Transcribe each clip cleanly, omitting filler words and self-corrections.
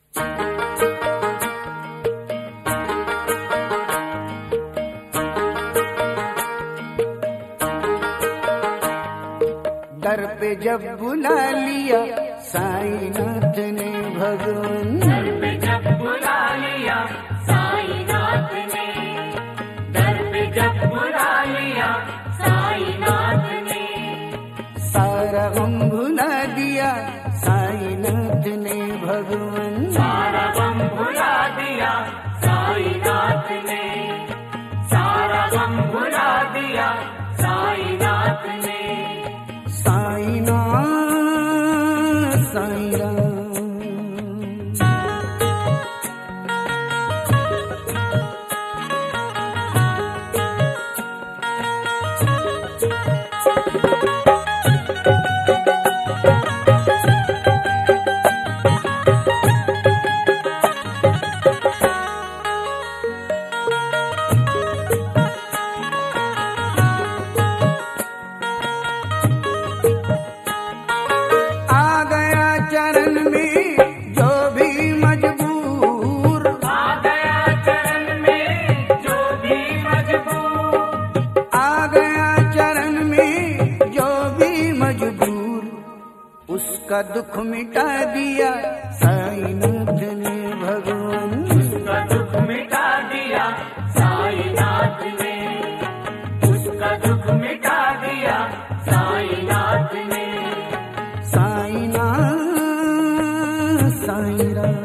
दर पे जब बुला लिया साईनाथ ने भगवान, दर पे जब बुला लिया साईनाथ ने, दर पे जब बुला लिया साईनाथ ने, सारा गम भुला दिया साईनाथ ने भगवान, सारा गम भुला दिया साईनाथ ने, सारा गम भुला दिया साईनाथ ने। साईनाथ साईनाथ उसका दुख मिटा दिया साईनाथ ने भगवान, उसका दुख मिटा दिया साईनाथ ने, उसका दुख मिटा दिया साईनाथ ने। साईनाथ साईनाथ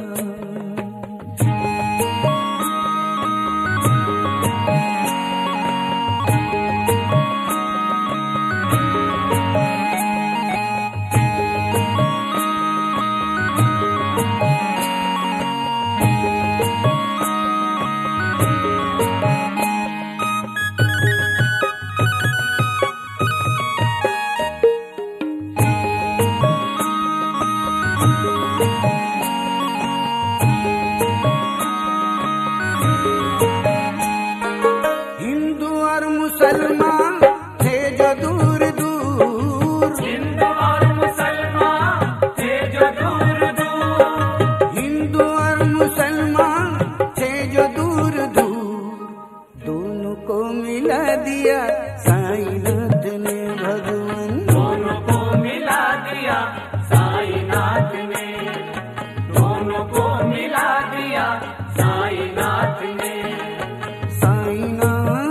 मुसलमान थे जो दूर दूर, हिंदू और मुसलमान थे जो दूर दूर, हिंदू और मुसलमान थे जो दूर दूर, दोनों को मिला दिया साईनाथ ने भगवान, दोनों को मिला दिया साईनाथ ने, दोनों को मिला दिया साईनाथ ने। साईनाथ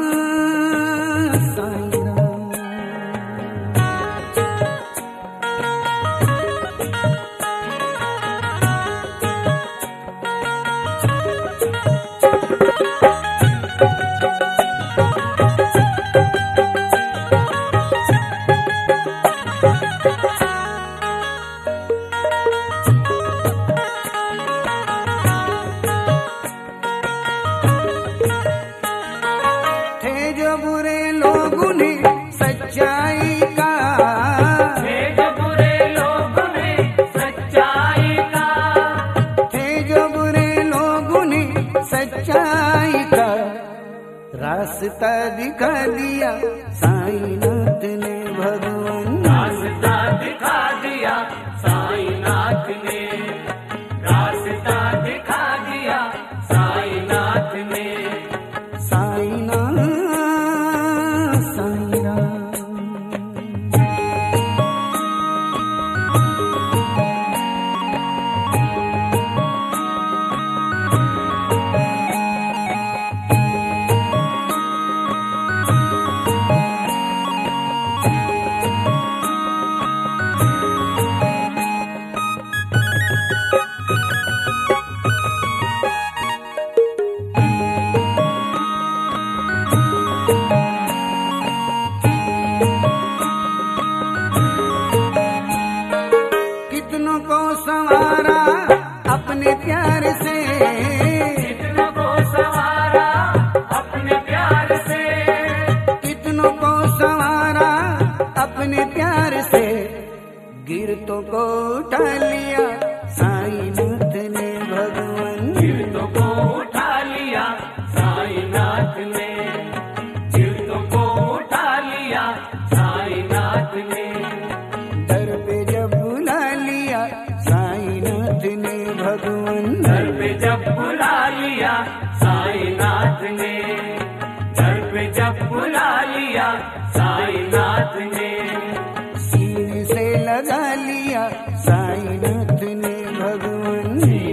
बुरे लोगों ने सच्चाई का, थे जो बुरे लोगों ने सच्चाई का, थे जो बुरे लोगों ने सच्चाई का, रास्ता दिखा दिया साईनाथ ने भगवान, रास्ता दिखा दिया साईनाथ ने, रास्ता दिखा दिया साईनाथ ने। साईनाथ कितनों को संवारा अपने प्यार से, कितनों को संवारा अपने प्यार से, कितनों को संवारा अपने प्यार से, गिरतों को उठा लिया साईनाथ ने भगवान, गिरतों को उठा लिया साईनाथ ने, गिरतों को उठा लिया साईनाथ ने। दर पे जब बुला लिया साईनाथ ने भगवान, बुला लिया साईनाथ ने, दर पे जब बुला लिया साईनाथ ने, सीने से लगा लिया साईनाथ ने भगवान ने।